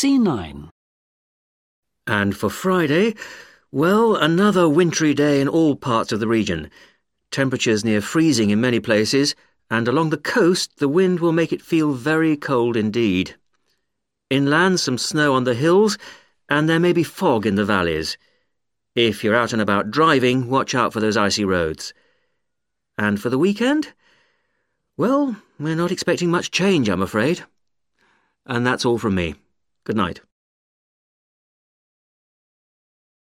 C9. And for Friday, well, another wintry day in all parts of the region. Temperatures near freezing in many places, and along the coast the wind will make it feel very cold indeed. Inland, some snow on the hills, and there may be fog in the valleys. If you're out and about driving, watch out for those icy roads. And for the weekend? Well, we're not expecting much change, I'm afraid. And that's all from me. Good night.